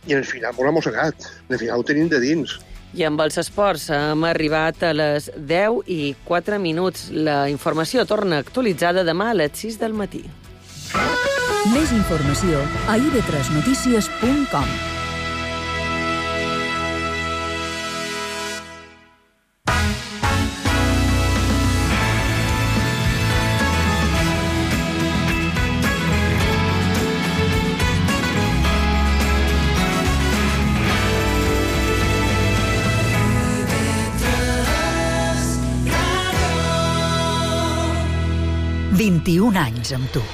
i al final m'ho ha mossegat. Al final ho tenim de dins. I amb els esports hem arribat a les 10:04. La informació torna actualitzada demà a les 6 del matí. Més informació a ib3notícies.com. «21 anys amb tu».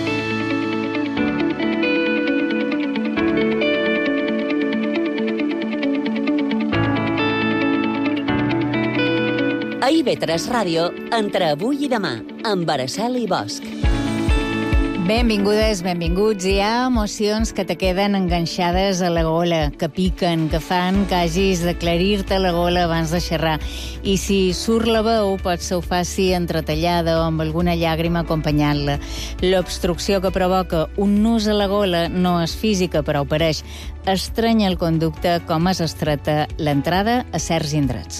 A IB3 Ràdio, entre avui i demà, amb Araceli Bosch. Benvingudes, benvinguts. Hi ha emocions que te queden enganxades a la gola, que piquen, que fan que hagis d'aclarir-te la gola abans de xerrar. I si surt la veu, pot ser ho faci entretallada o amb alguna llàgrima acompanyant-la. L'obstrucció que provoca un nus a la gola no és física, però ho pareix. Estranya el conducte com es estreta l'entrada a certs indrets.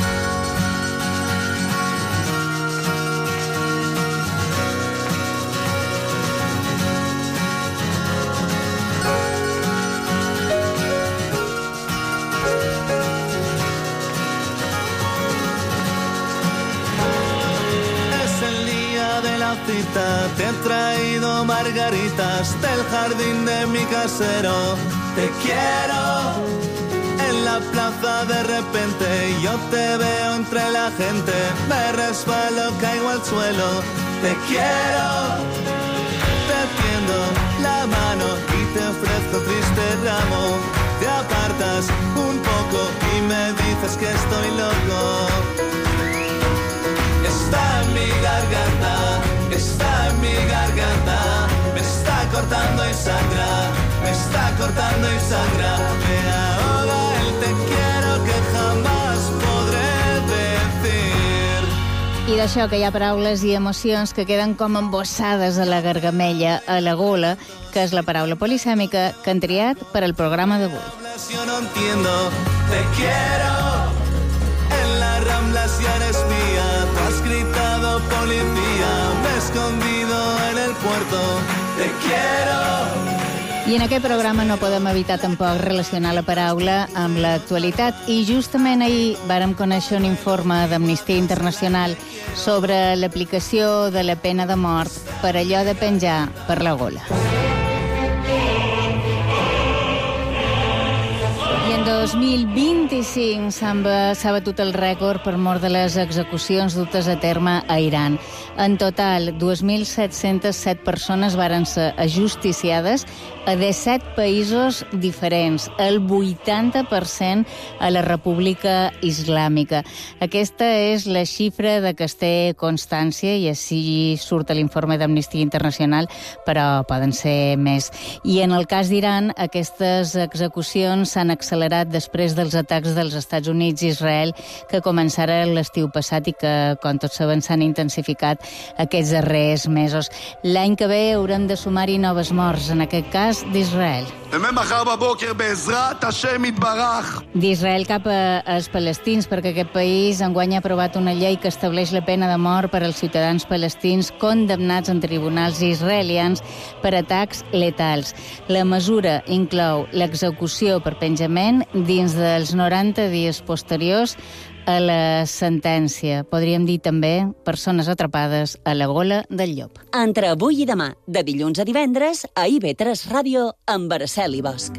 Te he traído margaritas del jardín de mi casero. Te quiero. En la plaza de repente yo te veo entre la gente. Me resbalo, caigo al suelo. Te quiero. Te tiendo la mano y te ofrezco triste ramo. Te apartas un poco y me dices que estoy loco. Está en mi garganta. Está en mi garganta, me está cortando y sangra, me está cortando y sangra, me ahoga el te quiero que jamás podré decir. I d'això que hi ha paraules i emocions que queden com embossades a la gargamella, a la gola, que és la paraula polisèmica que han triat per al programa d'avui. Yo no entiendo, te quiero, en la Rambla si eres mía, tú has gritado policía, me he escondido en el puerto, te quiero. I en aquest programa no podem evitar tampoc relacionar la paraula amb l'actualitat. I justament ahir vàrem conèixer un informe d'Amnistia Internacional sobre l'aplicació de la pena de mort per allò de penjar per la gola. I en 2025 s'ha batut el rècord per mort de les execucions dutes a terme a Iran. En total, 2.707 persones varen ser ajusticiades a 17 països diferents, el 80% a la República Islàmica. Aquesta és la xifra de què es té constància i així surt a l'informe d'Amnistia Internacional, però poden ser més. I en el cas d'Iran, aquestes execucions s'han accelerat després dels atacs dels Estats Units i Israel que començaren l'estiu passat i que, com tots sabem, s'han intensificat aquests darrers mesos. L'any que ve haurem de sumar-hi noves morts, en aquest cas d'Israel. D'Israel cap als palestins, perquè aquest país enguany ha aprovat una llei que estableix la pena de mort per als ciutadans palestins condemnats en tribunals israelians per atacs letals. La mesura inclou l'execució per penjament dins dels 90 dies posteriors a la sentència. Podríem dir també persones atrapades a la gola del llop. Entre avui i demà, de dilluns a divendres, a IB3 Ràdio, amb Araceli Bosch.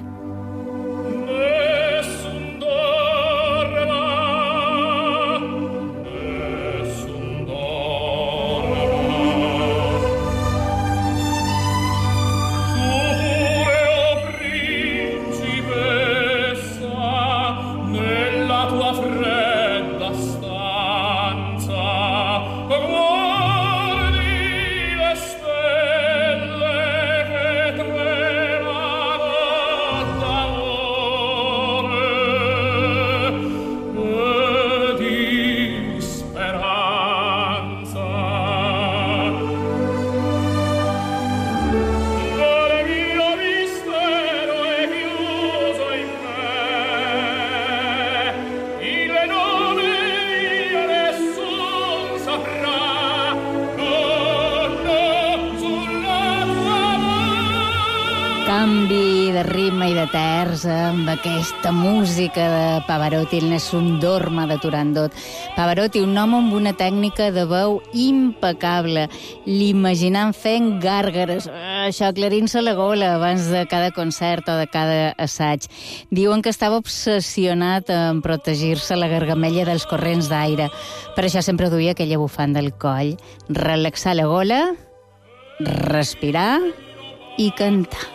calma i de terç, amb aquesta música de Pavarotti, el Nessun Dorma de Turandot. Pavarotti, un home amb una tècnica de veu impecable. L'imaginem fent gàrgares, això, aclarint-se la gola abans de cada concert o de cada assaig. Diuen que estava obsessionat en protegir-se la gargamella dels corrents d'aire. Per això sempre duia aquella bufanda al coll. Relaxar la gola, respirar i cantar.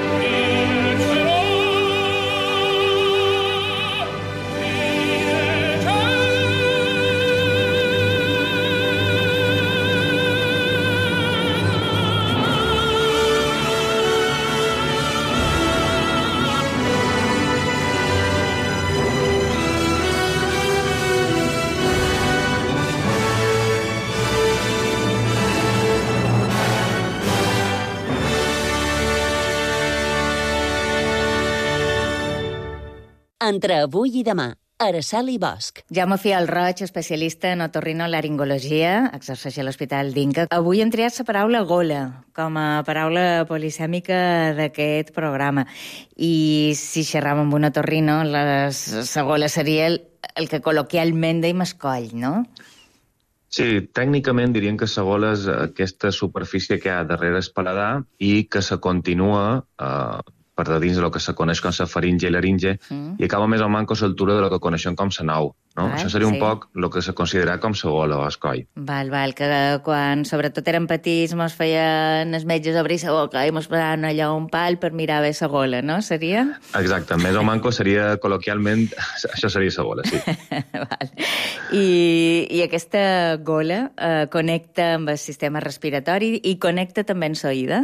Entre avui i demà, Araceli Bosch. Jaume Fiol Roig, especialista en otorrinolaringologia, exerceix a l'Hospital d'Inca. Avui hem triat la paraula gola com a paraula polisèmica d'aquest programa. I si xerram amb un otorrino, la gola seria el que col·loquialment deim escoll, no? Sí, tècnicament diríem que la gola és aquesta superfície que hi ha darrere el paladar i que se continua per de dins del que se coneix com la faringe i laringe, i acaba més o menys a l'altura de lo que coneixem com la nou. No? Això seria un poc el que se considera com la gola o el coll. Val, que quan sobretot érem petits mos feien els metges obrir la boca i mos posaven allà un pal per mirar bé la gola, no? Seria? Exacte, més o menys seria col·loquialment, això seria la gola, sí. Val. I aquesta gola connecta amb el sistema respiratori i connecta també amb l'oïda?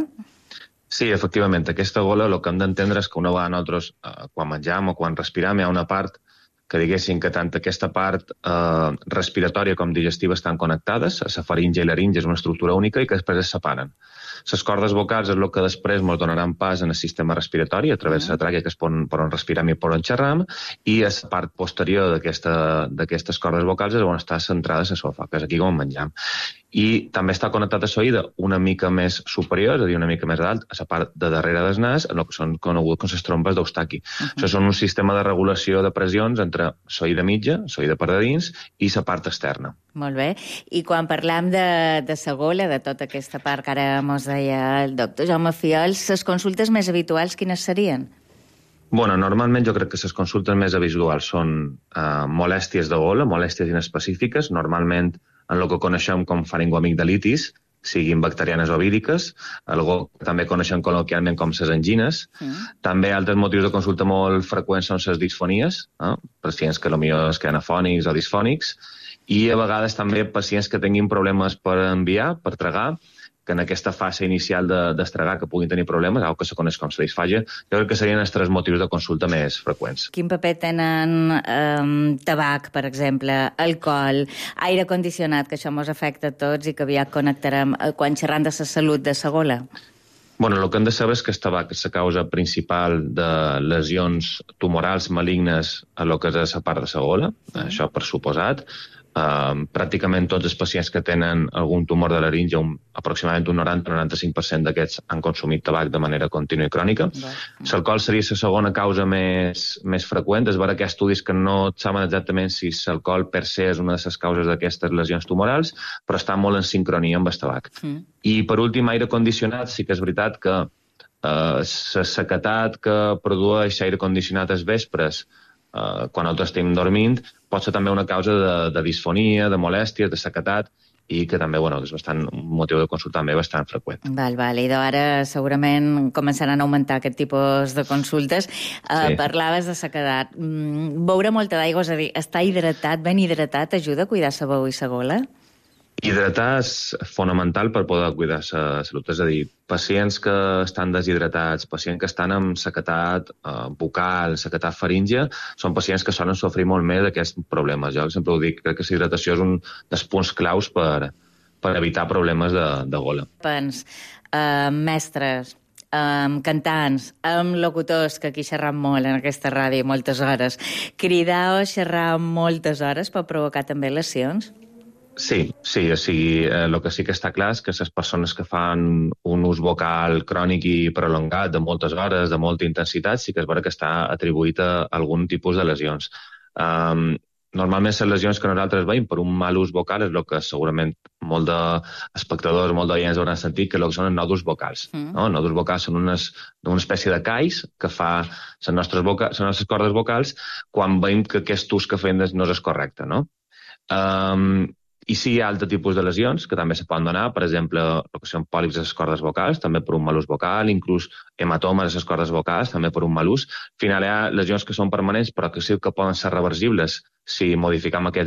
Sí, efectivament, aquesta gola el que hem d'entendre és que una vegada nosaltres, quan menjam o quan respiram, hi ha una part que diguéssim que tant aquesta part respiratòria com digestiva estan connectades, la faringe i laringe és una estructura única i que després es separen. Les cordes vocals és el que després ens donaran pas en el sistema respiratori, a través de la tràquea, que és per on respiram i per on xerram, i a la part posterior d'aquestes cordes vocals és on està centrada l'esòfag, que és aquí on menjam. I també està connectat a l'oïda una mica més superior, és a dir, una mica més dalt, a la part de darrere del nas, en el que són coneguts com les trompes d'Eustaqui. Això són un sistema de regulació de pressions entre l'oïda mitja, l'oïda per de dins, i la part externa. Molt bé. I quan parlam de la gola, de tota aquesta part que ara mos deia el doctor Jaume Fiol, les consultes més habituals quines serien? Bueno, normalment jo crec que les consultes més habituals són molèsties de gola, molèsties inespecífiques, normalment en el que coneixem com faringoamigdalitis, siguin bacterianes o víriques, algo que també coneixem col·loquialment com les angines. També altres motius de consulta molt freqüents són les disfonies, pacients que potser es queden afònics o disfònics, i a vegades també pacients que tinguin problemes per enviar, per tragar, que en aquesta fase inicial d'estragar que puguin tenir problemes, algo que se coneix com la disfàgia, jo crec que serien els 3 motius de consulta més freqüents. Quin paper tenen tabac, per exemple, alcohol, aire condicionat, que això ens afecta a tots i que aviat connectarem quan xerram de la salut de la gola? Bueno, el que hem de saber és que el tabac és la causa principal de lesions tumorals malignes a lo que és la part de la gola, això per suposat. Pràcticament tots els pacients que tenen algun tumor de laringe, aproximadament un 90-95% d'aquests han consumit tabac de manera contínua i crònica. L'alcohol seria la segona causa més freqüent. És vera que hi ha estudis que no saben exactament si l'alcohol per se és una de les causes d'aquestes lesions tumorals, però està molt en sincronia amb el tabac. I per últim, aire condicionat, sí que és veritat que la sequedat que produeix l'aire condicionat als vespres, quan nosaltres estem dormint, pot ser també una causa de disfonia, de molèsties, de sequedat, i que també és un motiu de consulta també bastant freqüent. Val, i ara segurament començaran a augmentar aquest tipus de consultes. Parlaves de sequedat. Beure molta d'aigua, és a dir, estar hidratat, ben hidratat, ajuda a cuidar la veu i la gola? Hidratar és fonamental per poder cuidar la salut. És a dir, pacients que estan deshidratats, pacients que estan amb sequedat bucal, sequedat faríngia, són pacients que solen sofrir molt més d'aquests problemes. Jo sempre ho dic, crec que la hidratació és un dels punts claus per evitar problemes de gola. Mestres, cantants, amb locutors, que aquí xerram molt en aquesta ràdio moltes hores, cridar o xerrar moltes hores pot provocar també lesions? Sí, o sigui, el que sí que està clar és que les persones que fan un ús vocal crònic i prolongat de moltes hores, de molta intensitat, sí que és vera que està atribuït a algun tipus de lesions. Normalment les lesions que nosaltres veiem per un mal ús vocal és el que segurament molt d'espectadors, molt d'oients hauran sentit, que són els nòduls vocals. No? Els nòduls vocals són una espècie de cais que fa les nostres cordes vocals quan veiem que aquest ús que fem no és correcte. No? I sí hi ha altres tipus de lesions que també se poden donar, per exemple, el que són pòlips a les cordes vocals, també per un mal ús vocal, inclús hematomes a les cordes vocals, també per un mal ús. Al final hi ha lesions que són permanents, però que sí que poden ser reversibles si modificam aquests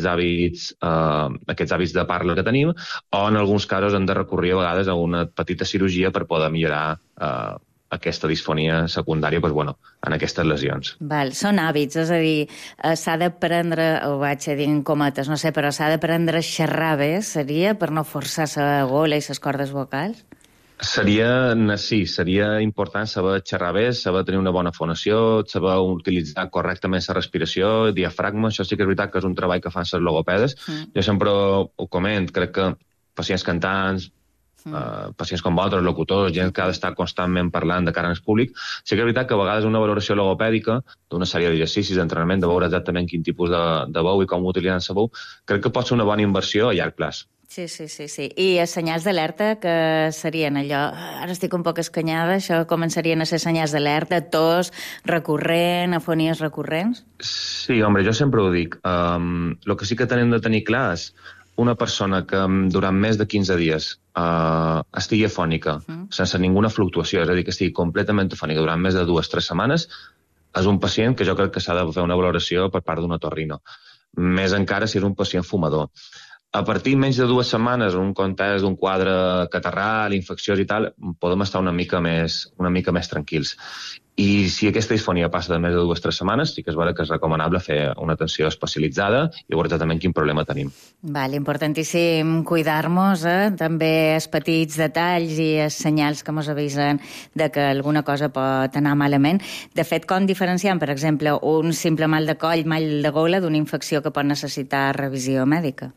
hàbits de parla que tenim, o en alguns casos hem de recórrer a vegades a una petita cirurgia per poder millorar aquesta disfonia secundària en aquestes lesions. Són hàbits, és a dir, s'ha d'aprendre, ho vaig a dir en cometes, no sé, però s'ha d'aprendre a xerrar bé, seria, per no forçar la gola i les cordes vocals? Seria important saber xerrar bé, saber tenir una bona fonació, saber utilitzar correctament la respiració, diafragma, això sí que és veritat que és un treball que fan les logopedes. Jo sempre ho comento, crec que pacients cantants, pacients com vosaltres, locutors, gent que ha d'estar constantment parlant de cara al públic, sí que és veritat que a vegades una valoració logopèdica d'una sèrie d'exercicis, d'entrenament, de veure exactament quin tipus de veu i com utilitzar la veu, crec que pot ser una bona inversió a llarg plaç. Sí. I els senyals d'alerta, que serien allò, ara estic un poc escanyada, això començarien a ser senyals d'alerta, tos recurrent, afonies recurrents? Sí, home, jo sempre ho dic. El que sí que tenim de tenir clar és una persona que durant més de 15 dies estigui afònica, sense ninguna fluctuació, és a dir, que estigui completament afònica durant més de 2-3 setmanes, és un pacient que jo crec que s'ha de fer una valoració per part d'un otorrino. Més encara si és un pacient fumador. A partir menys de 2 setmanes, en un context d'un quadre catarral, infecciós i tal, podem estar una mica més tranquils. I si aquesta disfonia passa de més de 2-3 setmanes, sí que és vera que és recomanable fer una atenció especialitzada i veure exactament quin problema tenim. Importantíssim cuidar-nos, també els petits detalls i els senyals que ens avisen de que alguna cosa pot anar malament. De fet, com diferenciem, per exemple, un simple mal de coll, mal de gola, d'una infecció que pot necessitar revisió mèdica?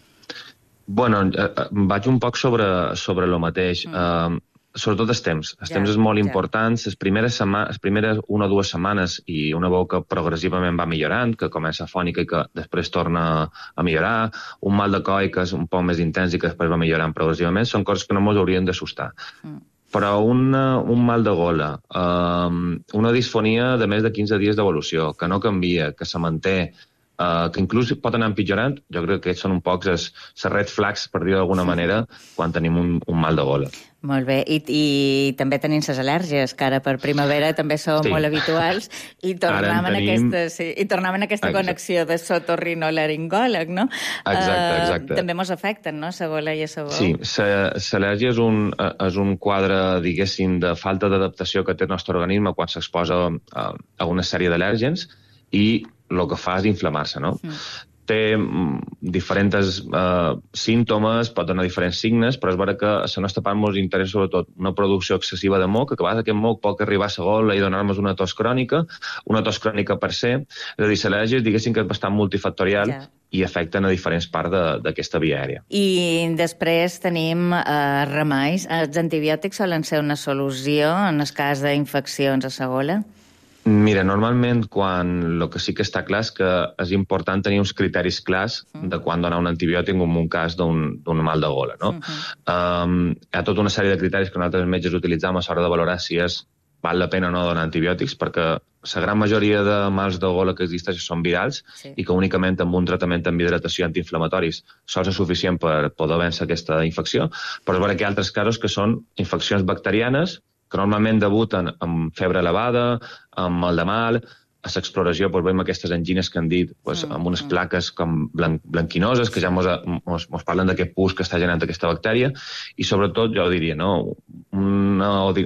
Vaig un poc sobre el mateix. Sobretot els temps. Els temps és molt important. Les primeres 1 o 2 setmanes i una veu que progressivament va millorant, que comença afònica i que després torna a millorar, un mal de coll que és un poc més intens i que després va millorant progressivament, són coses que no ens haurien d'assustar. Però un mal de gola, una disfonia de més de 15 dies d'evolució, que no canvia, que se manté, que inclús pot anar empitjorant, jo crec que són un poc les red flags, per dir-ho d'alguna manera, quan tenim un mal de gola. Molt bé, i també tenim les al·lèrgies, que ara per primavera també són molt habituals, i tornem en aquesta connexió de sotorrinolaringòleg, no? Exacte. També ens afecten, no?, la gola i la veu. Sí, l'al·lèrgia és un quadre, diguéssim, de falta d'adaptació que té el nostre organisme quan s'exposa a una sèrie d'al·lèrgens, i el que fa és inflamar-se, no? Té diferents símptomes, pot donar diferents signes, però és vera que a la nostra part ens interessa sobretot una producció excessiva de moc, que a vegades aquest moc pot arribar a la gola i donar-nos una tos crònica per se. És a dir, l'al·lèrgia, diguéssim que és bastant multifactorial i afecten a diferents parts d'aquesta via aèria. I després tenim remeis. Els antibiòtics solen ser una solució en el cas d'infeccions a la gola? Mira, normalment el que sí que està clar és que és important tenir uns criteris clars de quan donar un antibiòtic en un cas d'un mal de gola, no? Hi ha tota una sèrie de criteris que nosaltres metges utilitzem a l'hora de valorar si val la pena o no donar antibiòtics, perquè la gran majoria de mals de gola que existeixen són virals i que únicament amb un tractament amb hidratació antiinflamatoris sols és suficient per poder vèncer aquesta infecció, però és vera que hi ha altres casos que són infeccions bacterianes que normalment debuten amb febre elevada, amb mal de mal. A l'exploració veiem aquestes angines que han dit amb unes plaques com blanquinoses, que ja ens parlen d'aquest pus que està generant aquesta bactèria, i sobretot, jo diria, un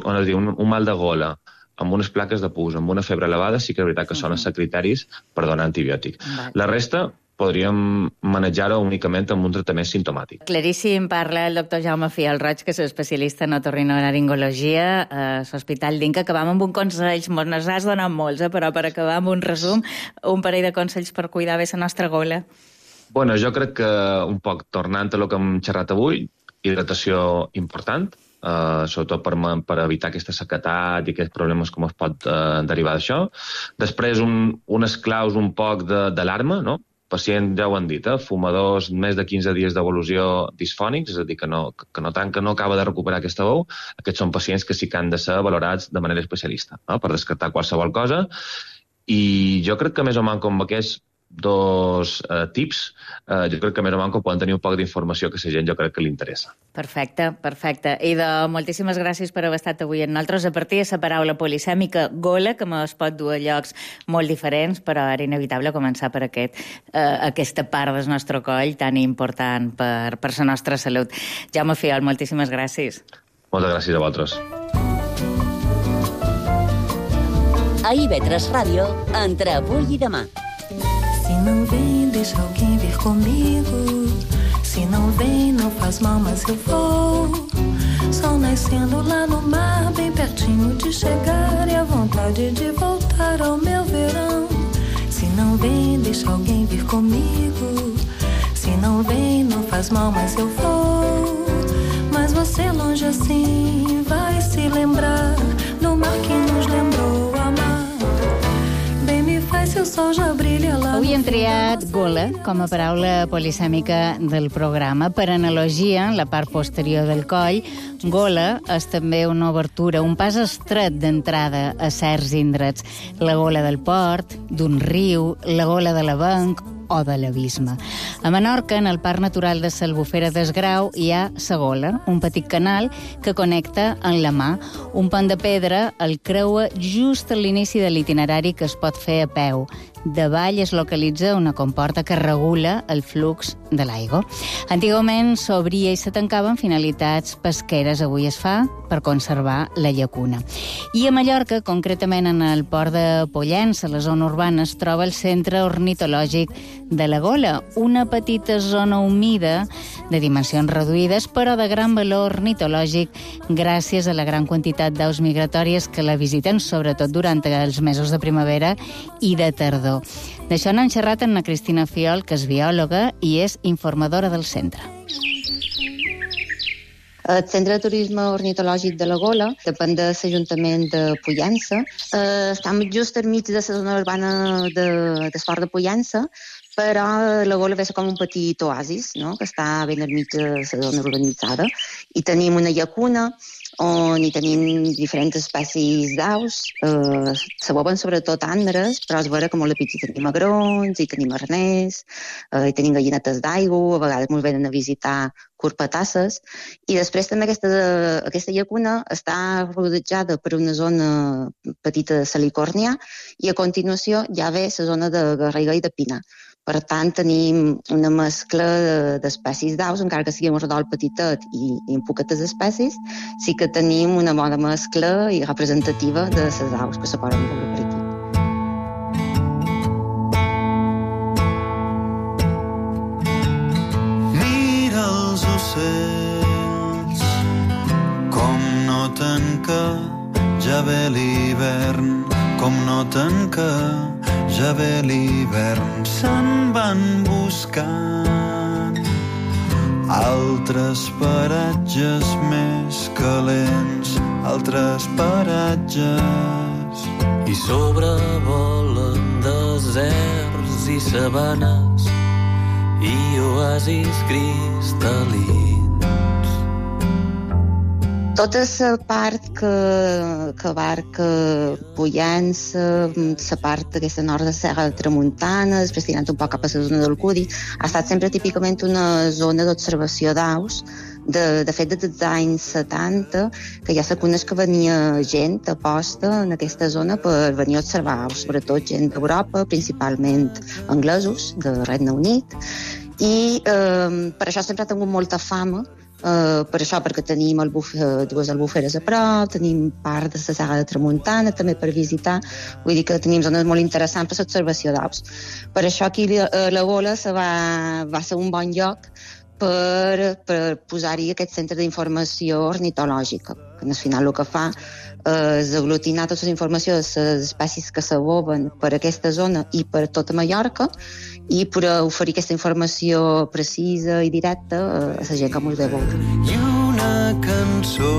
mal de gola amb unes plaques de pus, amb una febre elevada, sí que és veritat que són els criteris per donar antibiòtic. La resta podríem manejar-ho únicament amb un tractament simptomàtic. Claríssim, parla el doctor Jaume Fial-Roig, que és especialista en otorrinolaringologia a l'Hospital d'Inca. Acabam amb un consell, nos has donat molts, però per acabar amb un resum, un parell de consells per cuidar bé la nostra gola. Bueno, jo crec que un poc tornant a el que hem xerrat avui, hidratació important, sobretot per evitar aquesta sequedat i aquests problemes com es pot derivar d'això. Després, unes claus un poc d'alarma, no? Pacients, ja ho han dit, fumadors més de 15 dies d'evolució disfònics, és a dir, que no acaba de recuperar aquesta veu. Aquests són pacients que sí que han de ser valorats de manera especialista, no? Per descartar qualsevol cosa. I jo crec que més o menys com aquests dos tips, jo crec que més o menys poden tenir un poc d'informació que la gent jo crec que li interessa. Perfecte. I moltíssimes gràcies per haver estat avui amb nosaltres. A partir de la paraula polisèmica gola, que es pot dur a llocs molt diferents, però era inevitable començar per aquesta part del nostre coll tan important per la nostra salut. Jaume Fiol, moltíssimes gràcies. Moltes gràcies a vosaltres. A IB3 Ràdio, entre avui i demà. Se não vem, deixa alguém vir comigo. Se não vem, não faz mal, mas eu vou. Sol nascendo lá no mar, bem pertinho de chegar, e a vontade de voltar ao meu verão. Se não vem, deixa alguém vir comigo. Se não vem, não faz mal, mas eu vou. Mas você longe assim vai se lembrar do mar que nos lembrou amar. Avui hem triat gola com a paraula polisèmica del programa. Per analogia, la part posterior del coll, gola és també una obertura, un pas estret d'entrada a certs indrets. La gola del port, d'un riu, la gola de l'avenc o de l'abisme. A Menorca, en el Parc Natural de l'Albufera d'Esgrau, hi ha la gola, un petit canal que connecta amb la mà. Un pont de pedra el creua just a l'inici de l'itinerari que es pot fer a peu. Davall es localitza una comporta que regula el flux de l'aigua. Antigament s'obria i se tancava amb finalitats pesqueres. Avui es fa per conservar la llacuna. I a Mallorca, concretament en el port de Pollença, a la zona urbana, es troba el centre ornitològic de la Gola, una petita zona humida de dimensions reduïdes, però de gran valor ornitològic gràcies a la gran quantitat d'aus migratòries que la visiten, sobretot durant els mesos de primavera i de tardor. D'això n'han xerrat amb la Cristina Fiol, que és biòloga i és informadora del centre. El Centre de Turisme Ornitològic de la Gola depèn de l'Ajuntament de Pollença. Estem just enmig de la zona urbana d'Esport de Pollença, però la Gola ve com un petit oasis, no?, que està ben enmig de la zona urbanitzada. I tenim una llacuna on hi tenim diferents espècies d'aus. Se veuen sobretot àndres, però és vera que molt a pit hi tenim agrons, hi tenim arnès, hi tenim gallinetes d'aigua, a vegades ens venen a visitar corpatasses. I després també aquesta llacuna està rodejada per una zona petita de salicòrnia i a continuació ja ve la zona de garriga i de pina. Per tant, tenim una mescla d'espècies d'aus, encara que sigui un redol petitet i en poquetes espècies, sí que tenim una bona mescla i representativa de les aus que se poden veure per aquí. Mira els ocells com noten que ja ve l'hivern, com noten que ja ve l'hivern, se'n van buscant altres paratges més calents, altres paratges. I sobrevolen deserts i sabanes i oasis cristal·lins. Tota la part que abarca Pollença, la part d'aquesta nord de Serra de Tramuntana, després tirant un poc cap a la zona del Cudi, ha estat sempre típicament una zona d'observació d'aus. De fet, des dels anys 70, que ja se coneix que venia gent a posta en aquesta zona per venir a observar aus, sobretot gent d'Europa, principalment anglesos, de Regne Unit, i per això sempre ha tingut molta fama. Per això, perquè tenim dues albuferes a prop, tenim part de la Serra de Tramuntana també per visitar, vull dir que tenim zones molt interessants per l'observació d'aus. Per això aquí la Gola va ser un bon lloc per posar-hi aquest centre d'informació ornitològica, que al final el que fa és aglutinar tota la informació de les espècies que s'aboben per aquesta zona i per tota Mallorca, i per oferir aquesta informació precisa i directa a la gent que mos ve a veure. I una cançó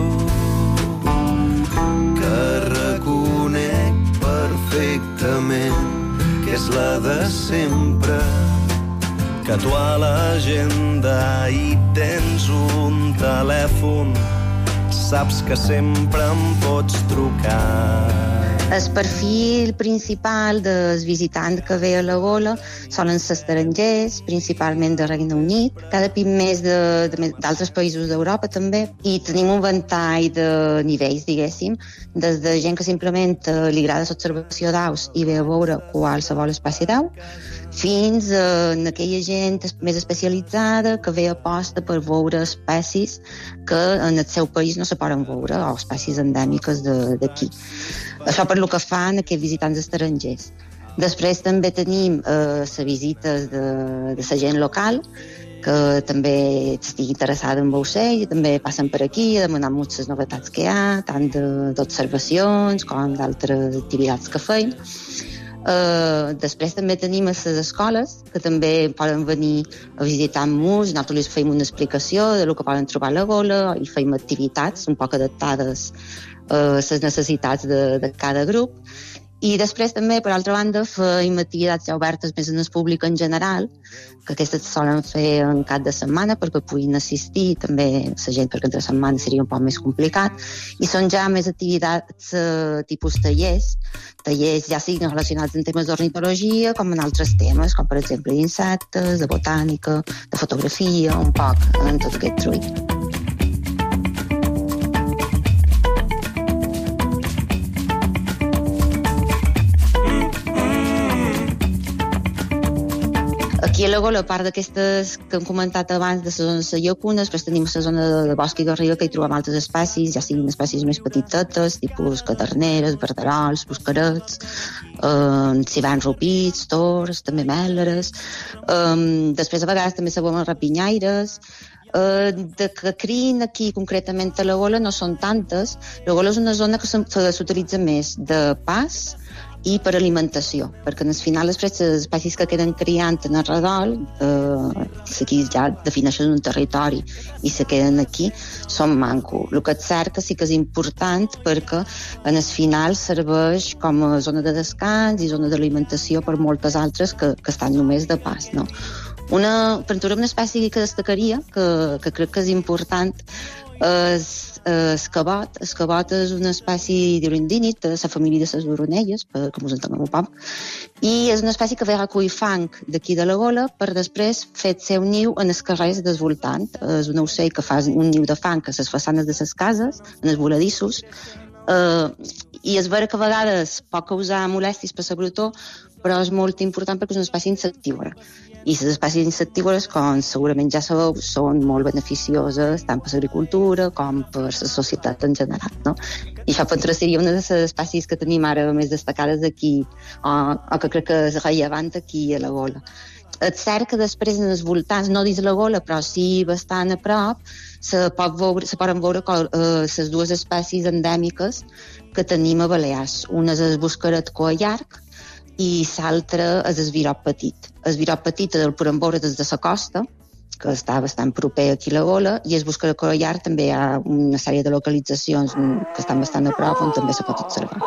que reconec perfectament, que és la de sempre, que tu a l'agenda hi tens un telèfon, saps que sempre em pots trucar. El perfil principal dels visitants que ve a la Gola solen ser estrangers, principalment de Regne Unit, cada cop més d'altres països d'Europa també, i tenim un ventall de nivells, diguéssim, des de gent que simplement li agrada l'observació d'aus i ve a veure qualsevol espècie d'au, fins a aquella gent més especialitzada que ve a posta per veure espècies que en el seu país no se poden veure, o espècies endèmiques d'aquí. Això per lo que fan aquests visitants estrangers. Després també tenim les visites de la gent local, que també estigui interessada en l'ocell i també passen per aquí a demanar moltes novetats que hi ha, tant d'observacions com d'altres activitats que feim. Després també tenim a les escoles, que també poden venir a visitar amb nos, nosaltres els feim una explicació de lo que poden trobar a la Gola i feim activitats un poc adaptades a les necessitats de cada grup. I després també, per altra banda, feim activitats ja obertes més en el públic en general, que aquestes solen fer en cap de setmana perquè puguin assistir també la gent, perquè entre setmana seria un poc més complicat, i són ja més activitats tipus tallers ja siguin relacionats amb temes d'ornitologia com en altres temes, com per exemple d'insectes, de botànica, de fotografia, un poc en tot aquest trull. Aquí a la Gola, a part d'aquestes que hem comentat abans de la zona de la llacuna, després tenim la zona de bosc i garriga, que hi trobem altres espècies, ja siguin espècies més petitetes, tipus caderneres, verderols, buscarets, civans rupits, tors, també mèleres. Després, a vegades, també sabem rapinyaires. De que crien aquí, concretament a la Gola, no són tantes. La Gola és una zona que s'utilitza més de pas i per alimentació, perquè al final després les espècies que queden criant en el redol, aquí ja defineixen un territori i se queden aquí, són manco. El que és cert que sí que és important perquè en el final serveix com a zona de descans i zona d'alimentació per moltes altres que estan només de pas, no? Per trobar una espècie que destacaria, que crec que és important, és el cabot. El cabot és una espècie d'urindínid de la família de les oronelles, perquè ens entenguem un poc, i és una espècie que ve a recollir fang d'aquí de la Gola per després fer el seu niu en els carrers del voltant. És un ocell que fa un niu de fang a les façanes de les cases, en els voladissos, i és vera que a vegades pot causar molèsties per la brutor, però és molt important perquè és una espècie insectívora. I les espècies insectívores, com segurament ja sabeu, són molt beneficioses tant per l'agricultura com per la societat en general, no? I això potser seria una de les espècies que tenim ara més destacades aquí, o que crec que és rellevant aquí a la Gola. És cert que després en els voltants, no dins la Gola, però sí bastant a prop, se poden veure les dues espècies endèmiques que tenim a Balears. Una és el buscaret coallarg i l'altre és el virot petit. El virot petit el podem veure des de la costa, que està bastant proper aquí a la Gola, i el buscaret coallarg també hi ha una sèrie de localitzacions que estan bastant a prop on també se pot observar.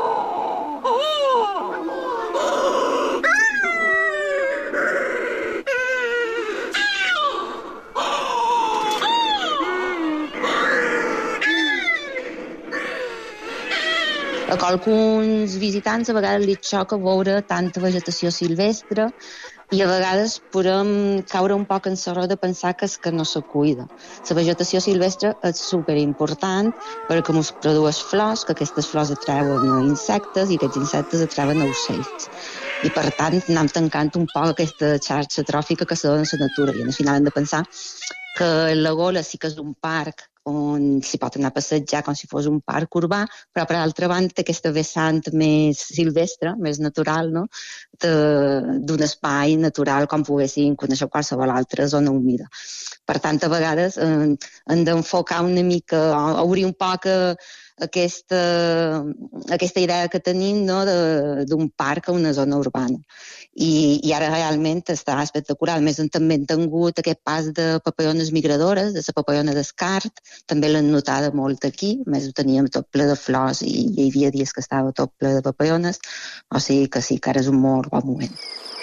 A alguns visitants a vegades li xoca veure tanta vegetació silvestre i a vegades podem caure un poc en l'error de pensar que és que no se cuida. La vegetació silvestre és superimportant perquè ens produeix flors, que aquestes flors atreuen insectes i aquests insectes atreuen ocells. I per tant anem tancant un poc aquesta xarxa tròfica que se dona a la natura i al final hem de pensar que la Gola sí que és un parc on s'hi pot anar a passejar com si fos un parc urbà, però per altra banda té aquesta vessant més silvestre, més natural, no? D'un espai natural com poguessin conèixer qualsevol altra zona humida. Per tant, a vegades hem d'enfocar una mica, obrir un poc aquesta idea que tenim, no, d'un parc a una zona urbana. I ara realment està espectacular. A més, també hem tingut aquest pas de papallones migradores, de la papallona d'escart, també l'han notada molt aquí, a més ho teníem tot ple de flors i hi havia dies que estava tot ple de papallones, o sigui que sí, que ara és un molt bon moment.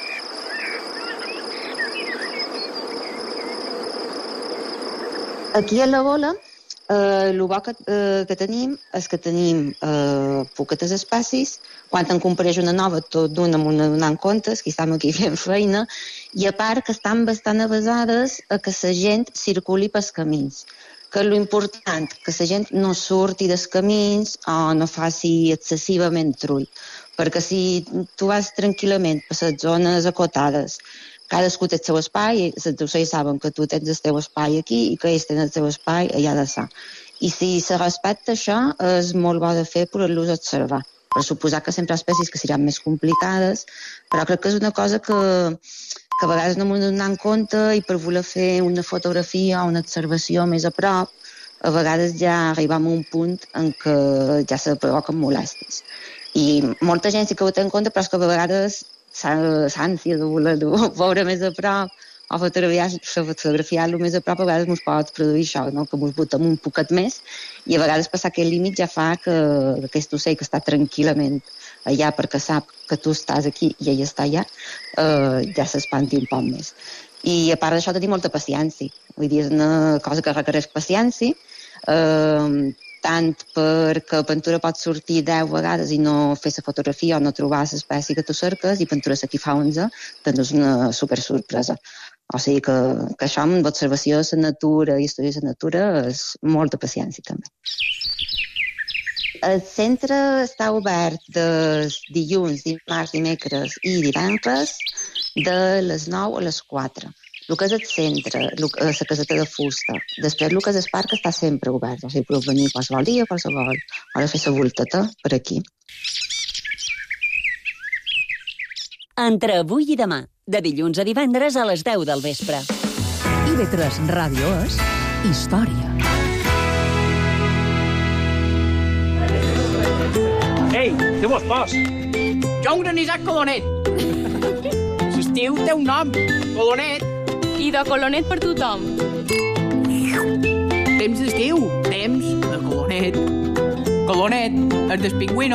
Aquí a la Gola, el bo que tenim és que tenim poquetes espècies. Quan en compareix una nova, tot d'una amb una donant comptes, que estem aquí fent feina, i a part que estan bastant avasades a que la gent circuli pels camins. Que és l'important, que la gent no surti dels camins o no faci excessivament trull. Perquè si tu vas tranquil·lament per les zones acotades, cadascú té el seu espai, i els ocells saben que tu tens el teu espai aquí i que ells tenen el seu espai allà de sa. I si se respecta això, és molt bo de fer poder-los observar. Per suposar que sempre hi ha espècies que seran més complicades, però crec que és una cosa que a vegades no m'ho donem en compte i per voler fer una fotografia o una observació més a prop, a vegades ja arribem a un punt en què ja se provoquen molèsties. I molta gent sí que ho té en compte, però és que a vegades l'ànsia de voler-ho veure més a prop o fotografiar-lo més a prop a vegades ens pot produir això, no? Que ens botem un poquet més i a vegades passar aquest límit ja fa que aquest ocell que està tranquil·lament allà perquè sap que tu estàs aquí i ell està allà, ja s'espanti un poc més. I a part d'això tenim molta paciència. Vull dir, és una cosa que requereix paciència, tant perquè Ventura pot sortir 10 vegades i no fer la fotografia o no trobar l'espècie que tu cerques, i Ventura aquí fa 11, doncs és una super sorpresa. O sigui que això amb l'observació de la natura i estudi de la natura és molta paciència també. El centre està obert de dilluns, dimarts, dimecres i divendres de les 9 a les 4. El que és el centre, la caseta de fusta. Després el que és el parc està sempre obert. O sigui, podeu venir qualsevol dia, qualsevol hora, fer la volteta per aquí. Entre avui i demà, de dilluns a divendres a les 10 del vespre. IB3 Ràdio és història. Ei, què vos fas? Jo un granisat colonet. L'estiu té un nom, colonet. I de colonet per tothom. Temps d'estiu, temps de colonet. Colonet, el del pingüino.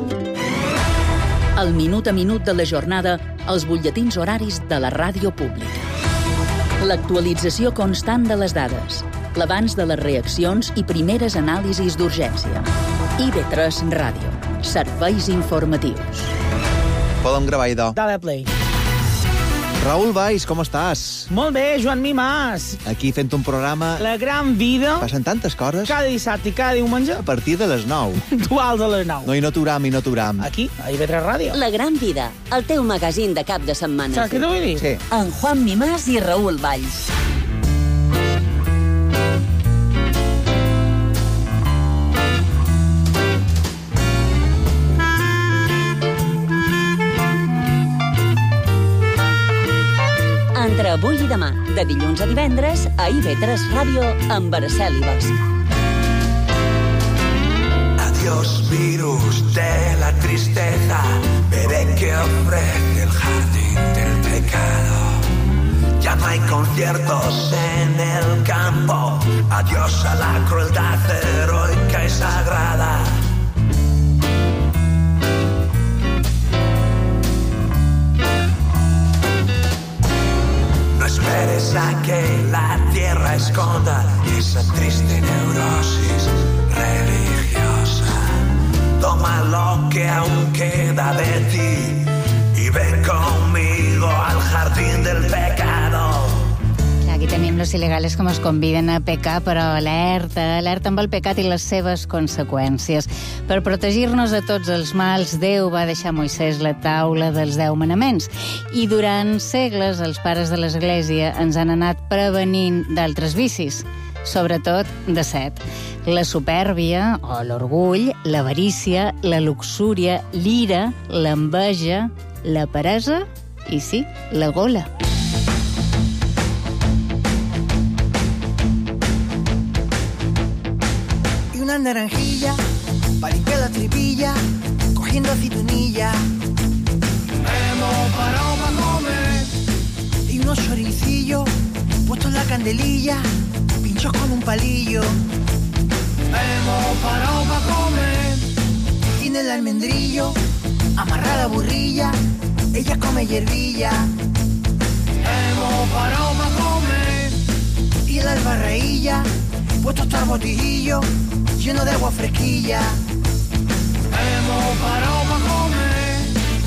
El minut a minut de la jornada, els butlletins horaris de la ràdio pública. L'actualització constant de les dades, l'abans de les reaccions i primeres anàlisis d'urgència. IB3 Ràdio. Serveis informatius. Podem gravar, idò. Dale play. Raül Valls, com estàs? Molt bé, Joan Mimàs. Aquí fent un programa... La gran vida. Passen tantes coses. Cada dissabte i cada diumenge. A partir de les 9. Duals a les 9. No, i no t'uram. Aquí, a IB3 Ràdio. La gran vida, el teu magazín de cap de setmana. Saps què t'ho vull dir? Sí. En Juan Mimàs i Raül Valls. Entre avui i demà, de dilluns a divendres, a IB3 Ràdio, amb Araceli Bosch. Adiós, virus de la tristeza, veré que ofrece el jardín del pecado. Ya no hay conciertos en el campo, adiós a la crueldad heroica y sagrada. Esperes a que la tierra esconda esa triste neurosis religiosa. Toma lo que aún queda de ti y ven conmigo al jardín del pecado. Aquí tenim los ilegales com es conviden a pecar, però alerta amb el pecat i les seves conseqüències. Per protegir-nos de tots els mals, Déu va deixar a Moisès la taula dels 10 manaments. I durant segles els pares de l'Església ens han anat prevenint d'altres vicis, sobretot de 7. La supèrbia, o l'orgull, l'avarícia, la luxúria, l'ira, l'enveja, la peresa i, sí, la gola. Naranjilla para limpiar la tripilla, cogiendo aceitunilla. Hemos parado para comer y unos choricillos puestos en la candelilla, pinchos con un palillo. Hemos parado para comer, tiene el almendrillo, amarrada burrilla, ella come hierbilla. Hemos parado para comer y la albarreilla, puesto hasta el botijillo, lleno de agua fresquilla. Hemos parado para comer,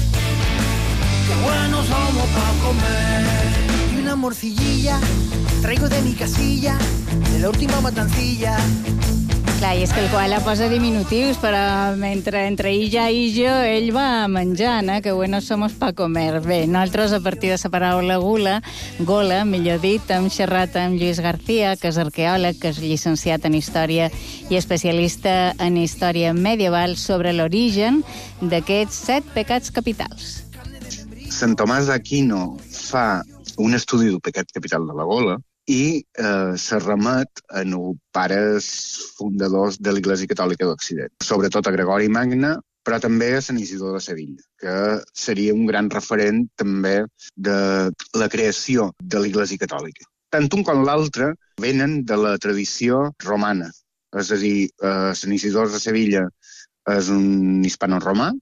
qué buenos somos para comer. Y una morcillilla traigo de mi casilla, de la última matancilla. Clar, i és que el Koala posa diminutius, però mentre entre ella i jo, ell va menjant, que buenos somos pa comer. Bé, nosaltres, a partir de la paraula gola, millor dit, hem xerrat amb Lluís García, que és arqueòleg, que és llicenciat en Història i especialista en Història medieval, sobre l'origen d'aquests 7 pecats capitals. Sant Tomàs d'Aquino fa un estudi del pecat capital de la gola i se remet a els pares fundadors de l'Església Catòlica d'Occident, sobretot a Gregori Magne, però també a Sant Isidor de Sevilla, que seria un gran referent també de la creació de l'Església Catòlica. Tant un com l'altre venen de la tradició romana, és a dir, Sant Isidor de Sevilla és un hispano-romà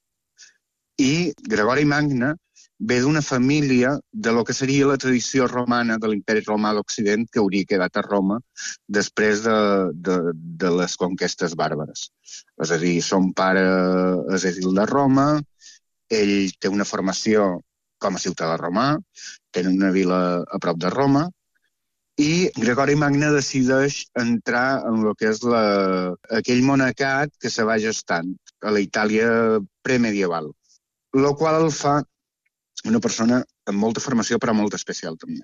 i Gregori Magne ve d'una família de lo que seria la tradició romana de l'imperi romà d'Occident que hauria quedat a Roma després de les conquestes bàrbares. És a dir, son pare és edil de Roma, ell té una formació com a ciutadà romà, té una vila a prop de Roma, i Gregori Magne decideix entrar en el que és aquell monacat que se va gestant a la Itàlia premedieval, el qual el fa una persona amb molta formació, però molt especial, també.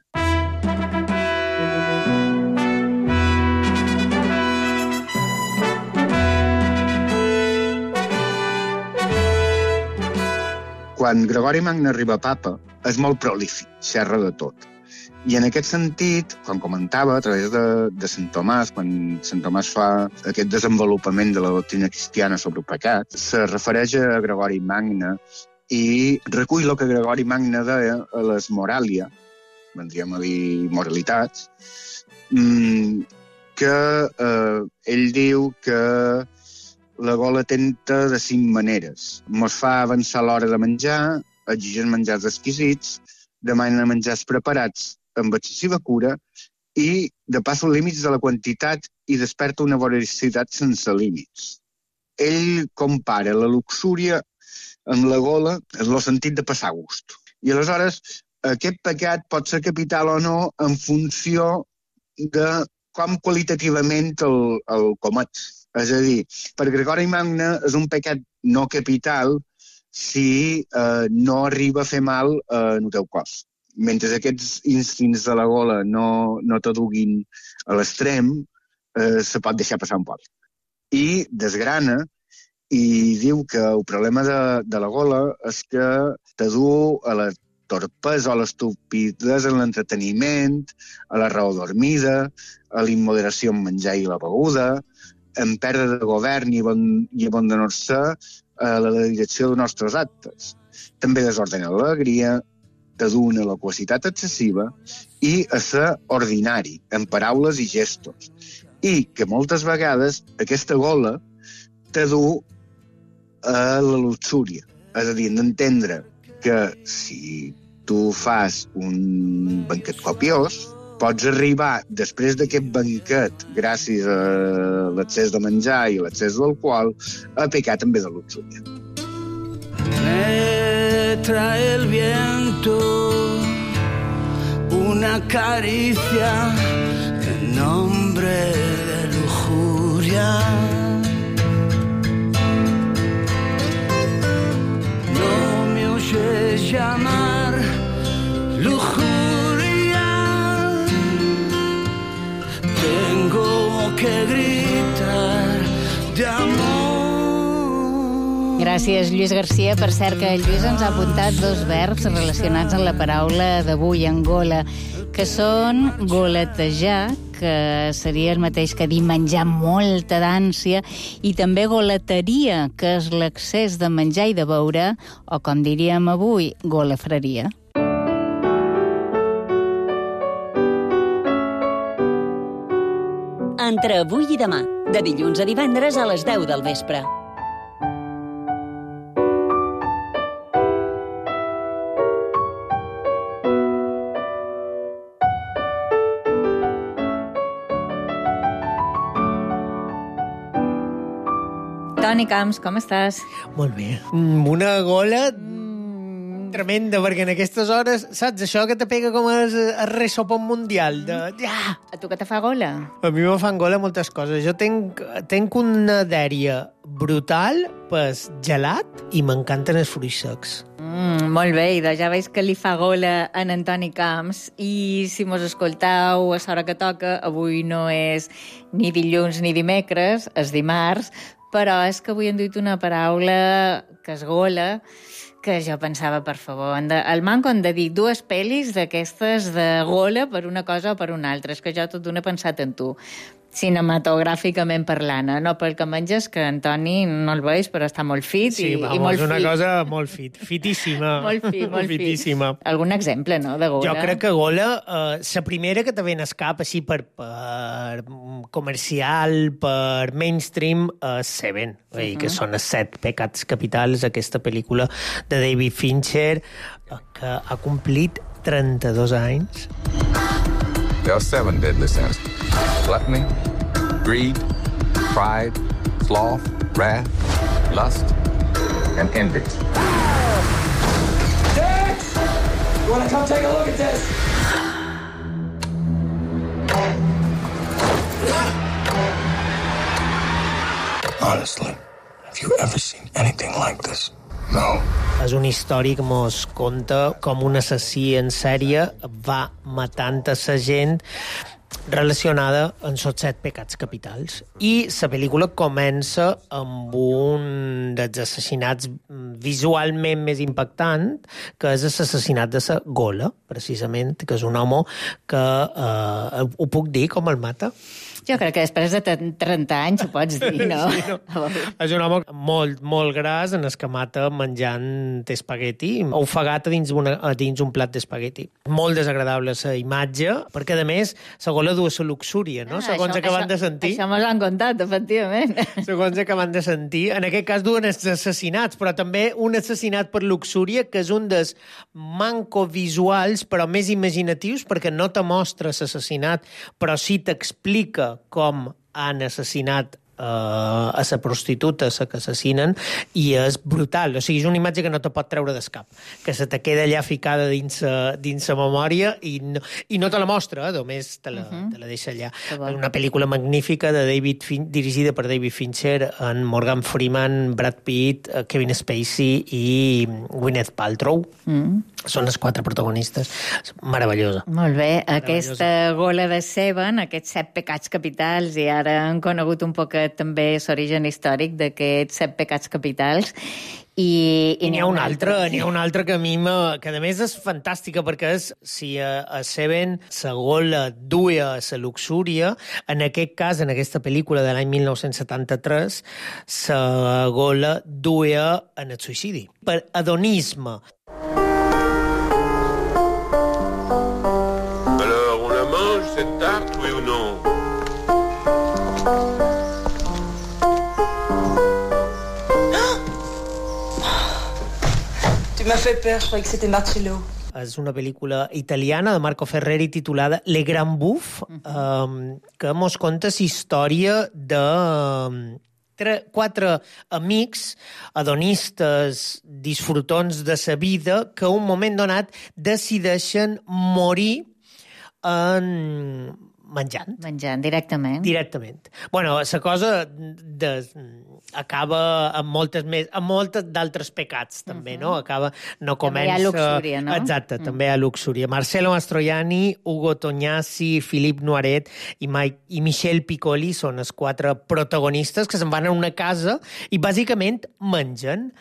Quan Gregori Magne arriba a papa, és molt prolífic, xerra de tot. I en aquest sentit, quan comentava, a través de Sant Tomàs, quan Sant Tomàs fa aquest desenvolupament de la doctrina cristiana sobre el pecat, se refereix a Gregori Magne i recull el que Gregori Magne deia a les Moralia, vendríem a dir moralitats, que ell diu que la gola tenta de 5 maneres. Mos fa avançar l'hora de menjar, exigeix menjars exquisits, demana menjars preparats amb excessiva cura i depassa els límits de la quantitat i desperta una voracitat sense límits. Ell compara la luxúria amb la gola és el sentit de passar gust. I aleshores aquest pecat pot ser capital o no en funció de com qualitativament el comets. És a dir, per Gregori Magne és un pecat no capital si no arriba a fer mal en el teu cos. Mentre aquests instints de la gola no t'aduguin a l'extrem, se pot deixar passar un poc. I desgrana i diu que el problema de la gola és que t'adu a la torpesa o l'estupidesa en l'entreteniment, a la raó dormida, a l'immoderació en menjar i la beguda, en perdre de govern i abandonar-se a la direcció dels nostres actes. També desordena l'alegria, t'adu una loquacitat excessiva i a ser ordinari, en paraules i gestos. I que moltes vegades aquesta gola t'adu a la luxúria. És a dir, d'entendre que si tu fas un banquet copiós, pots arribar, després d'aquest banquet, gràcies a l'excés de menjar i l'excés d'alcohol, a pecar també de luxúria. Me trae el viento una caricia en nombre de lujuria. Llamar lujuria, tengo que gritar de amor. Gràcies, Lluís García. Per cert, que el Lluís ens ha apuntat 2 verbs relacionats amb la paraula d'avui, en gola, que són goletejar, que seria el mateix que dir menjar molta d'ànsia, i també goleteria, que és l'excés de menjar i de beure, o com diríem avui, golafreria. Entre avui i demà, de dilluns a divendres a les 10 del vespre. Toni Camps, com estàs? Molt bé. Una gola tremenda, perquè en aquestes hores, saps, això que te pega com el resopon mundial. A tu què te fa gola? A mi me fan gola moltes coses. Jo tenc una dèria brutal per gelat i m'encanten els fruits secs. Molt bé, i ja veus que li fa gola en Toni Camps, i si mos escoltau a l'hora que toca, avui no és ni dilluns ni dimecres, és dimarts, però és que avui hem dit una paraula que és gola, que jo pensava, per favor, el manco han de dir dues pel·lis d'aquestes de gola per una cosa o per una altra. És que jo tot d'una he pensat en tu, cinematogràficament parlant, no pel que menges, que Antoni no el veus, però està molt fit i molt fit. Sí, és una cosa molt fit, fitíssima. Molt fitíssima. Algun exemple, no, de gola? Jo crec que gola, la primera que te ve en el cap, així per comercial, per mainstream, Seven, que són els 7 pecats capitals, aquesta pel·lícula de David Fincher, que ha complit 32 anys. There are 7 deadly sins. Gluttony, greed, pride, sloth, wrath, lust, and envy. Dex! You want to come take a look at this? Honestly, have you ever seen anything like this? No. És una història que mos conta com un assassí en sèrie va matant a la gent relacionada amb els 7 pecats capitals. I la pel·lícula comença amb un dels assassinats visualment més impactant, que és l'assassinat de la Gola, precisament, que és un home que, ho puc dir com el mata? Jo crec que després de 30 anys ho pots dir, no? Sí, no. És un home molt, molt gras en el que mata menjant espagueti, ofegat a dins un plat d'espagueti. Molt desagradable la imatge, perquè, a més, la Gola du la luxúria, no? Segons acaben de sentir. Això mos han contat, efectivament. Segons acaben de sentir. En aquest cas duen els assassinats, però també un assassinat per luxúria, que és un dels mancos visuals, però més imaginatius, perquè no te mostra l'assassinat, però sí t'explica com han assassinat a la prostituta, a la que assassinen, i és brutal. O sigui, és una imatge que no te pot treure del cap, que se te queda allà ficada dins la memòria i no te la mostra, només te la deixa allà. Una pel·lícula magnífica dirigida per David Fincher, en Morgan Freeman, Brad Pitt, Kevin Spacey i Gwyneth Paltrow. Són les 4 protagonistes. Meravellosa. Molt bé. Aquesta Gola de Seven, aquests 7 pecats capitals, i ara han conegut un poquet també l'origen històric d'aquests 7 pecats capitals. I n'hi ha un altre que a mi que a més és fantàstica, perquè és, si a Seven la Gola duia la luxúria, en aquest cas, en aquesta pel·lícula de l'any 1973, la Gola duia en el suïcidi, per hedonisme. Alors, on la mange, cette tarte, oui ou non? Tu m'as fait peur, je croyais que c'était Marcello. És una pel·lícula italiana de Marco Ferreri titulada Le Grand Bouffe, que mos conta la història de 4 amics hedonistes, disfrutons de la vida, que a un moment donat decideixen morir menjant directament. Bueno, la cosa acaba amb moltes d'altres pecats, també, no? No comença... També hi ha luxúria, no? Exacte, també hi ha luxúria. Marcello Mastroianni, Ugo Tognazzi, Philippe Noiret i Michel Piccoli són els 4 protagonistes que se'n van a una casa i, bàsicament, mengen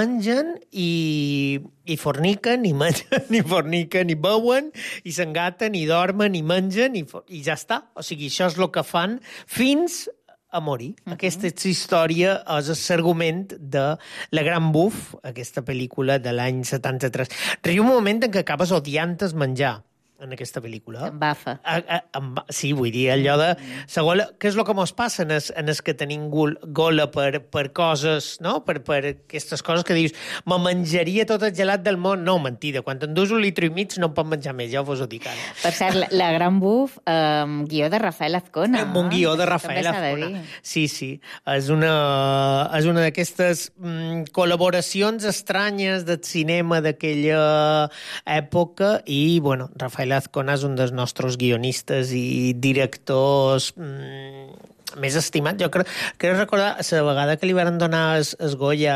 i forniquen, i mengen, i forniquen, i beuen, i s'engaten, i dormen, i mengen, i ja està. O sigui, això és el que fan fins a morir. Aquesta és la història, és l'argument de La Gran Buf, aquesta pel·lícula de l'any 73. Hi ha un moment en què acabes odiant el menjar en aquesta pel·lícula. Embafa. Sí, vull dir, allò de... Segona, què és el que mos passa en els que tenim gola per coses, no? Per aquestes coses que dius, me menjaria tot el gelat del món. No, mentida, quan t'endús 1,5 litros no en pot menjar més, ja vos ho dic ara. Per cert, La Gran Buf, guió de Rafael Azcona. Un guió de Rafael Azcona. Sí. És una d'aquestes col·laboracions estranyes del cinema d'aquella època i, bueno, Rafael Azcona és un dels nostres guionistes i directors més estimats. Jo crec recordar la vegada que li van donar el Goya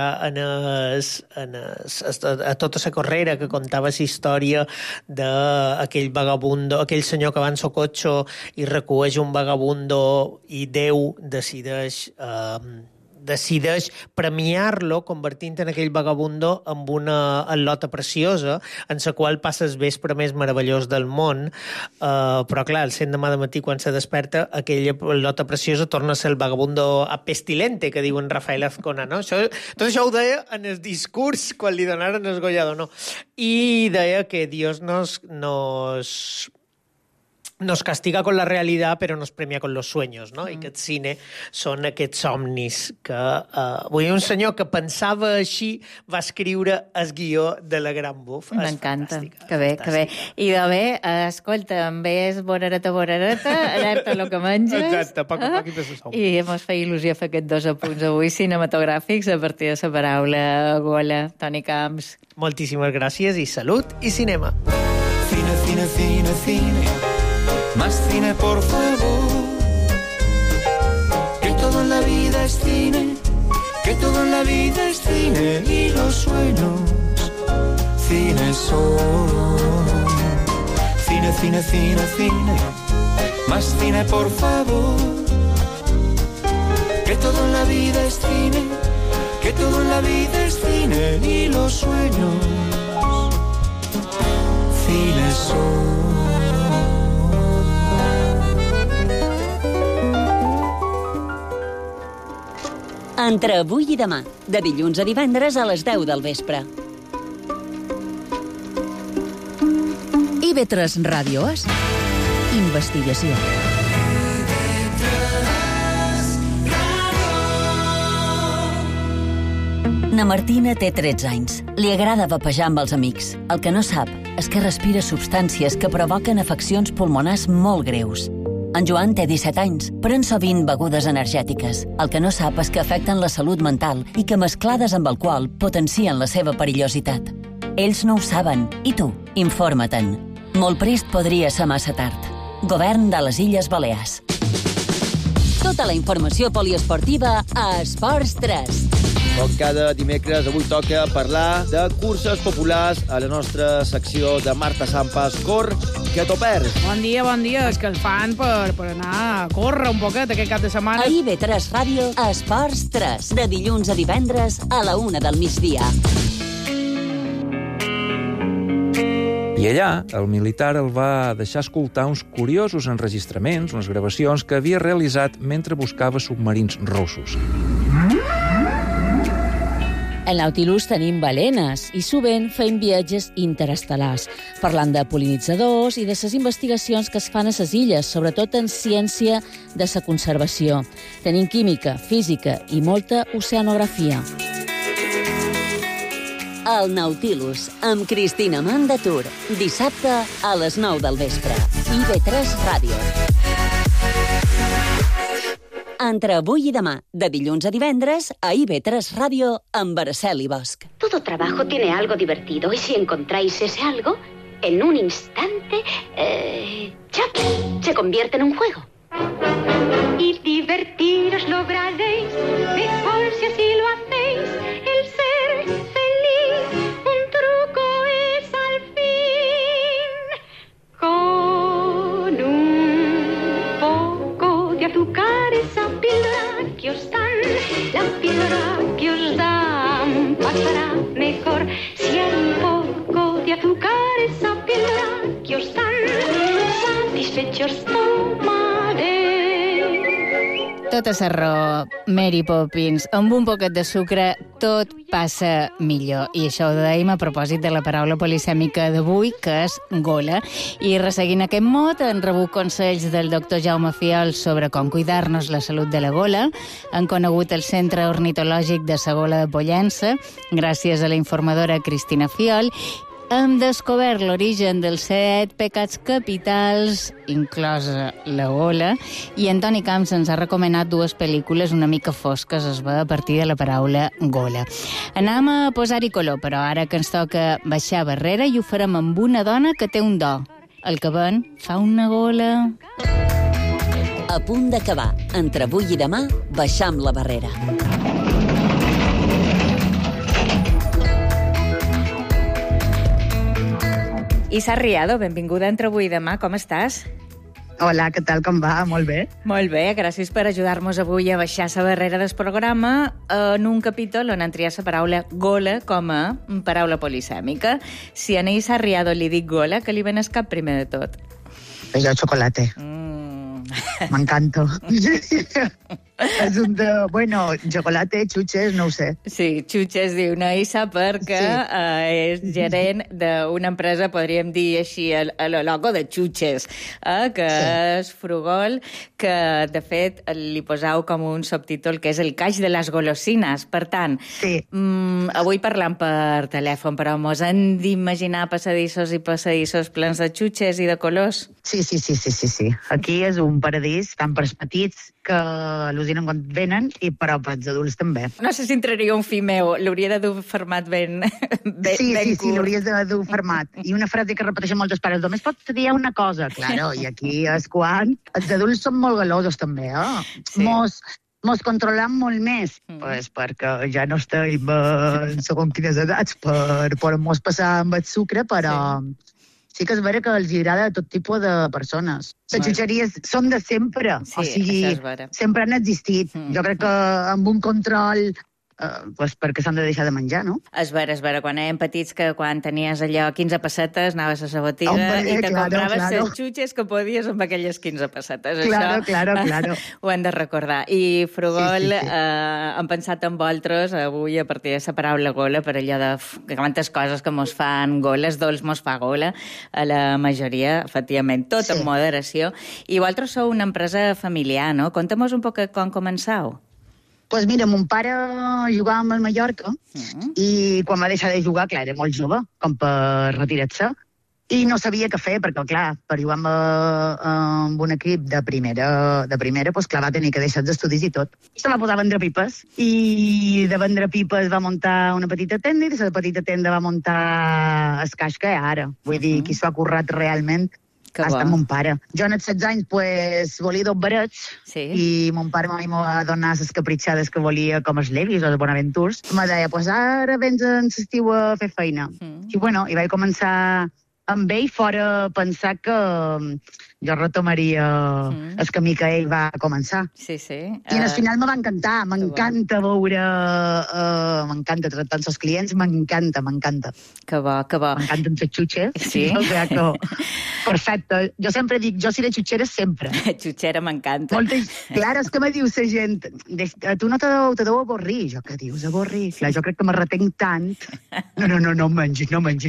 a tota la carrera, que contava la història d'aquell vagabundo, aquell senyor que va en su cotxe i recueix un vagabundo i Déu decideix premiar-lo convertint en aquell vagabundo amb una al·lota preciosa en la qual passa el vespre més meravellós del món, però clar, al sent demà de matí quan se desperta aquella al·lota preciosa torna a ser el vagabundo pestilente que diuen Rafael Azcona, no? Tot això ho deia en el discurs quan li donaren el Goya d'Honor i deia que Dios nos castiga con la realidad, pero nos premia con los sueños, no? I que el cine són aquests somnis que... Vull dir, un senyor que pensava així va escriure el guió de La Gran Buf. M'encanta. Que bé, que bé. I de bé, escolta, també és borareta, alerta lo que menges. Exacte, poc a poc i més som. I mos feia il·lusió fer aquests 2 apunts avui cinematogràfics a partir de la paraula gola. Toni Camps. Moltíssimes gràcies i salut i cinema. Cine, cine, cine, cine. Más cine, por favor. Que todo en la vida es cine. Que todo en la vida es cine. Y los sueños, cine son. Cine, cine, cine, cine. Más cine, por favor. Que todo en la vida es cine. Que todo en la vida es cine. Y los sueños, cine son. Entre avui i demà, de dilluns a divendres a les 10 del vespre. IB3 Ràdio és investigació. Na Martina té 13 anys. Li agrada vapejar amb els amics. El que no sap és que respira substàncies que provoquen afeccions pulmonars molt greus. En Joan té 17 anys, pren sovint begudes energètiques. El que no sap és que afecten la salut mental i que mesclades amb alcohol potencien la seva perillositat. Ells no ho saben, i tu, informa-te'n. Molt prest podria ser massa tard. Govern de les Illes Balears. Tota la informació poliesportiva a Esports 3. Com cada dimecres, avui toca parlar de curses populars a la nostra secció de Marta Sampas. Cor, que t'ho perds. Bon dia. És que el fan per anar a córrer un poquet aquest cap de setmana. A IB3 Ràdio, Esports 3. De dilluns a divendres a la 1 del migdia. I allà, el militar el va deixar escoltar uns curiosos enregistraments, unes gravacions que havia realitzat mentre buscava submarins russos. Al Nautilus tenim balenes i sovint fem viatges interestel·lars, parlant de pol·linitzadors i de les investigacions que es fan a les illes, sobretot en ciència de la conservació. Tenim química, física i molta oceanografia. El Nautilus, amb Cristina Mandatur. Dissabte a les 9 del vespre. IB3 Ràdio. Entre avui i demà, de dilluns a divendres, a IB3 Ràdio, amb Araceli Bosch. Todo trabajo tiene algo divertido, y si encontráis ese algo, en un instante, ¡chac!, se convierte en un juego. Y divertiros lograréis, mejor si así lo hacéis, el ser feliz, un truco es al fin. Con un poco de azúcar, esa píldora que os dan, la píldora que os dan pasará mejor. Si hay un poco de azúcar, esa píldora que os dan, satisfecho hechos tomaré. Tot a sarró, Mary Poppins. Amb un poquet de sucre tot passa millor. I això ho dèiem a propòsit de la paraula polisèmica d'avui, que és gola. I resseguint aquest mot, han rebut consells del doctor Jaume Fiol sobre com cuidar-nos la salut de la gola. Han conegut el Centre Ornitològic de la Gola de Pollença, gràcies a la informadora Cristina Fiol. Hem descobert l'origen dels 7 pecats capitals, inclosa la gola, i Antoni Camps ens ha recomanat 2 pel·lícules una mica fosques, es va a partir de la paraula gola. Anem a posar-hi color, però ara que ens toca baixar barrera, i ho farem amb una dona que té un do. El que ven fa una gola. A punt d'acabar. Entre avui i demà, baixam la barrera. Isa Riado, benvinguda entre avui i demà. Com estàs? Hola, què tal, com va? Molt bé. Molt bé, gràcies per ajudar-nos avui a baixar la barrera del programa en un capítol on han triat la paraula gola com a paraula polisèmica. Si a Isa Riado li dic gola, què li ven al cap primer de tot? Jo chocolate. M'encanto. És un de... Bueno, chocolate, xuches, no ho sé. Sí, xuches diu una Isa perquè és gerent d'una empresa, podríem dir així, el logo de xuches, que és Frugol, que de fet li posau com un subtítol que és el caix de les golosines. Per tant, avui parlam per telèfon, però mos hem d'imaginar passadissos i passadissos plens de xuches i de colors? Sí. Aquí és un paradís, tant pels petits, que al·lucinen quan venen, però pels adults també. No sé si entraria un fill meu, l'hauria de dur format ben curt. Sí, l'hauries de dur format. I una frase que repeteixen molts pares, només pots dir una cosa. Claro, i aquí és quan... Els adults són molt galosos també, Mos controlam molt més, pues perquè ja no estem segons quines edats per mos passar amb el sucre, però... Sí que és vera que els agrada a tot tipus de persones. Les xutxeries són de sempre. O sigui, sempre han existit. Jo crec que amb un control... perquè s'han de deixar de menjar, no? És vera. Quan érem petits, que quan tenies allò 15 pessetes, anaves a la botiga i te compraves les xutxes que podies amb aquelles 15 pessetes. Claro. Ho hem de recordar. I Frugol, hem pensat en vosaltres avui a partir de la paraula gola, per allò de quantes coses que mos fan goles, dolç mos fa gola, a la majoria, efectivament, tot en moderació. I vosaltres sou una empresa familiar, no? Conta'm un poc com començau. Doncs mira, mon pare jugava al Mallorca i quan va deixar de jugar, clar, era molt jove, com per retirar-se, i no sabia què fer, perquè, clar, per jugar amb un equip de primera, doncs, clar, va tenir que deixar els estudis i tot. Se va posar a vendre pipes, i de vendre pipes va muntar una petita tenda, i de la petita tenda va muntar el caix que hi ha ara. Vull dir, qui s'ho ha currat realment ha estat mon pare. Jo, en els 16 anys, pues, volia 2 barets, i mon pare m'ho va donar les capritxades que volia, com els Levis o els Bonaventurs. Me deia, pues ara vens en l'estiu a fer feina. I bueno, i vaig començar amb ell, fora pensar que jo retomaria el camí que ell va començar. Sí. I al final me va encantar. M'encanta veure... M'encanta tractar els clients, m'encanta. Que bo. M'encanten les xutxes. Sí. O sigui que... Perfecte. Jo sempre dic, jo seré xutxera sempre. Xutxera m'encanta. Clar, és que me diu la gent, tu no te deu avorrir. Jo, què dius, avorrir? Clar, jo crec que me retenc tant. No mengis.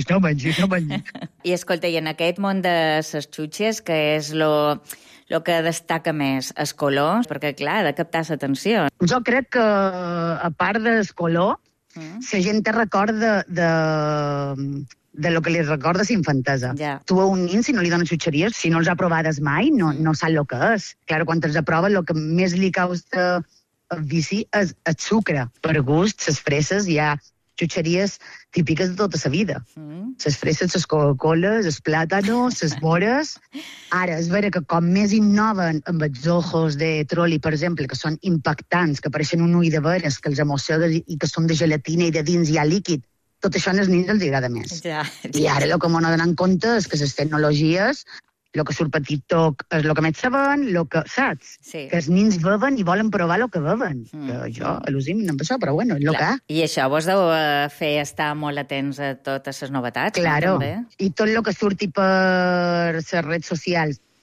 I escolta, i en aquest món de les xutxes, que és lo que destaca més, els colors, perquè, clar, ha de captar l'atenció. Jo crec que, a part del color, la gent te recorda de lo que li recorda la infantesa. Tu a un nin, si no li dones xutxeries, si no els ha provades mai, no sap el que és. Clar, quan els aprova, el que més li causa el vici és el sucre. Per gust, les fresses, hi ha xutxeries típiques de tota la vida. Les fresses, les Coca-Coles, els plàtanos, les mores. Ara, és vera que com més innoven amb els ojos de troli, per exemple, que són impactants, que apareixen un ull de veres, que els emossegues i que són de gelatina i de dins hi ha líquid, tot això als nins els agrada més. I ara el que m'ho donen en compte és que les tecnologies, el que surt per TikTok és el que més saben, saps? Que els nins beven i volen provar el que beven. Jo al·lucino amb això, però bueno, és el que... I això vos deu fer estar molt atents a totes les novetats. Claro, i tot el que surti per les redes socials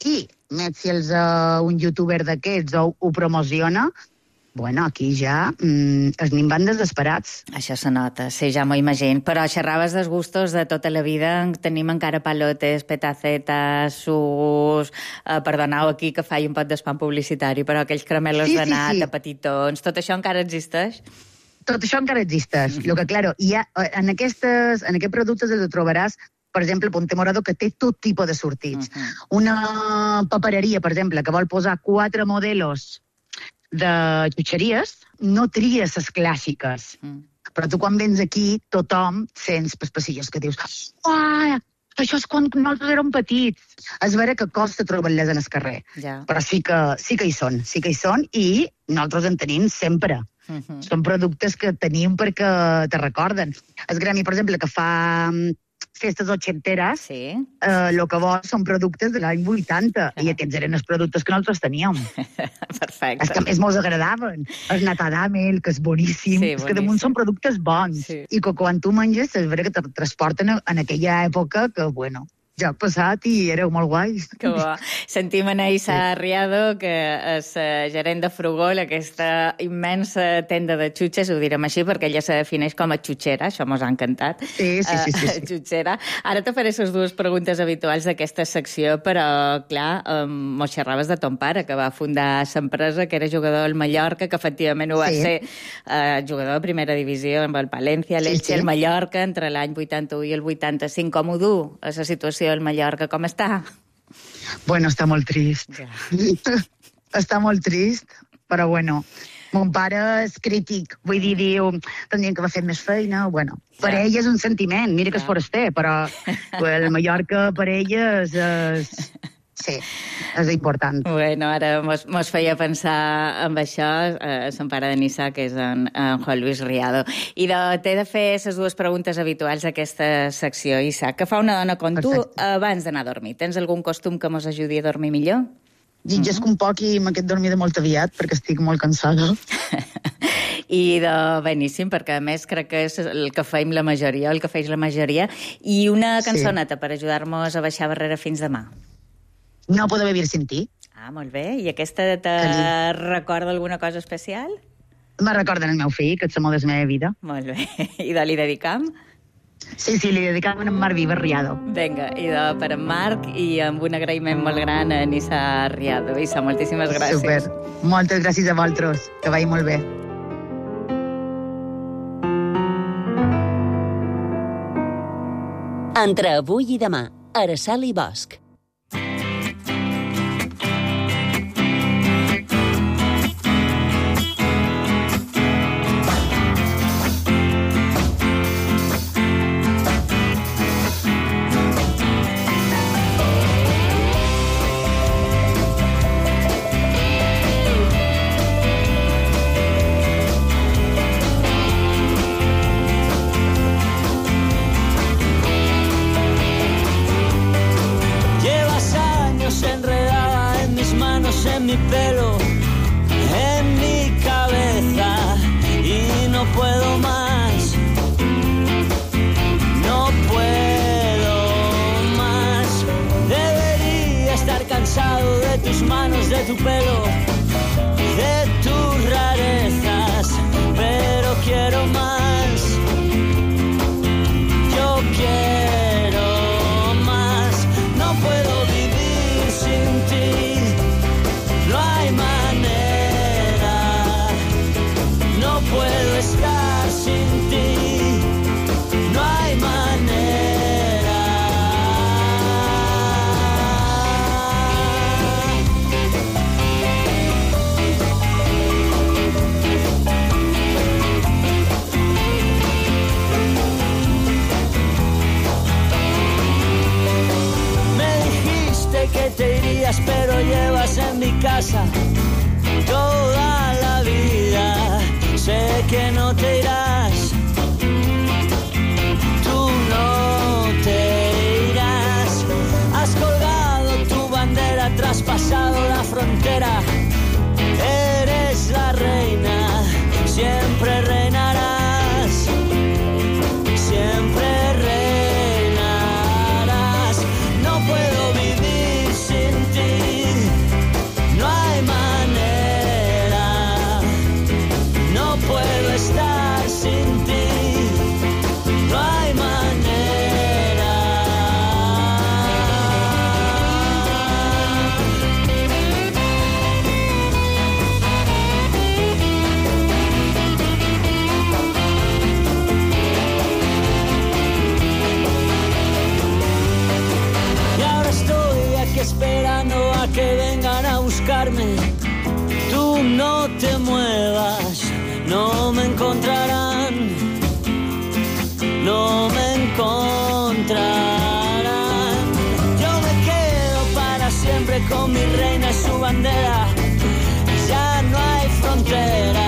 i més si un youtuber d'aquests ho promociona, bueno, aquí ja anem van desesperats. Això se nota, sí, ja m'ho imagino. Però xerraves dels gustos de tota la vida. Tenim encara palotes, petacetes, sucs... Perdoneu aquí que faig un pot d'espam publicitari, però aquells caramelos de nata, petitons, tot això encara existeix? Tot això encara existeix. El que, claro, en aquests productes els trobaràs, per exemple, Ponte Morado, que té tot tipus de sortits. Una papereria, per exemple, que vol posar 4 modelos de xutxeries, no tries les clàssiques. Però tu quan vens aquí, tothom sents per passillos que dius això és quan nosaltres érem petits. És vera que costa trobar-les en el carrer, però sí que hi són i nosaltres en tenim sempre. Són productes que tenim perquè te recorden. El gremi, per exemple, que fa festes ochenteres, el que vol són productes de l'any 80, i aquests eren els productes que nosaltres teníem. Perfecte. És que més mos agradaven. El natadamel, que és boníssim, és que damunt són productes bons, i que quan tu menges és vera que te transporten en aquella època que, bueno, ja ha passat i éreu molt guais. Que bo. Sentim a Neissa Riado, que és gerent de Frugol, aquesta immensa tenda de xutxes, ho direm així, perquè ella se defineix com a xutxera, això mos ha encantat. Sí. Xutxera. Ara te faré les dues preguntes habituals d'aquesta secció, però, clar, mos xerraves de ton pare, que va fundar l'empresa, que era jugador al Mallorca, que efectivament ho va ser jugador de primera divisió amb el Palència, l'Elche, el Mallorca, entre l'any 81 i el 85. Com ho du, a la situació del Mallorca, com està? Bueno, està molt trist. Està molt trist, però bueno, mon pare és crític, vull dir, diu, tindríem que haver fet més feina, bueno, per ell és un sentiment, mira que és foraster, però el Mallorca per ell és... Sí, és important. Bueno, ara mos feia pensar en això, son pare de Nissa, que és en Juan Luis Riado. I t'he de fer les dues preguntes habituals d'aquesta secció, Isaac. Què fa una dona com tu abans d'anar a dormir? Tens algun costum que mos ajudi a dormir millor? Llegesc un poc i m'he dormir de molt aviat, perquè estic molt cansada. I beníssim, perquè a més crec que és el que feim la majoria, el que feis la majoria. I una cançoneta per ajudar-nos a baixar barrera fins demà. No puedo vivir sin ti. Ah, molt bé. I aquesta te recorda alguna cosa especial? Me recorda el meu fill, que és l'amor de la meva vida. Molt bé. I li dedicam? Sí, li dedicam a en Marc Vives Riado. Vinga, i per en Marc, i amb un agraïment molt gran a Nissa Riado. Issa, moltíssimes gràcies. Super. Moltes gràcies a vosaltres. Que vagi molt bé. Entre avui i demà, Araceli Bosch. En mi pelo, en mi cabeza, y no puedo más, no puedo más. Debería estar cansado de tus manos, de tu pelo, de tus rarezas, pero quiero más, yo quiero más, no puedo vivir sin ti. No hay manera, no puedo estar sin ti, no hay manera. Me dijiste que te irías, pero llevas en mi casa toda la vida. Sé que no te irás, tú no te irás. Has colgado tu bandera, traspasado la frontera. Eres la reina, siempre reinarás, siempre reinarás. No puedo vivir sin ti. que vengan a buscarme. Tú no te muevas, no me encontrarán, no me encontrarán. Yo me quedo para siempre con mi reina y su bandera. Ya no hay frontera.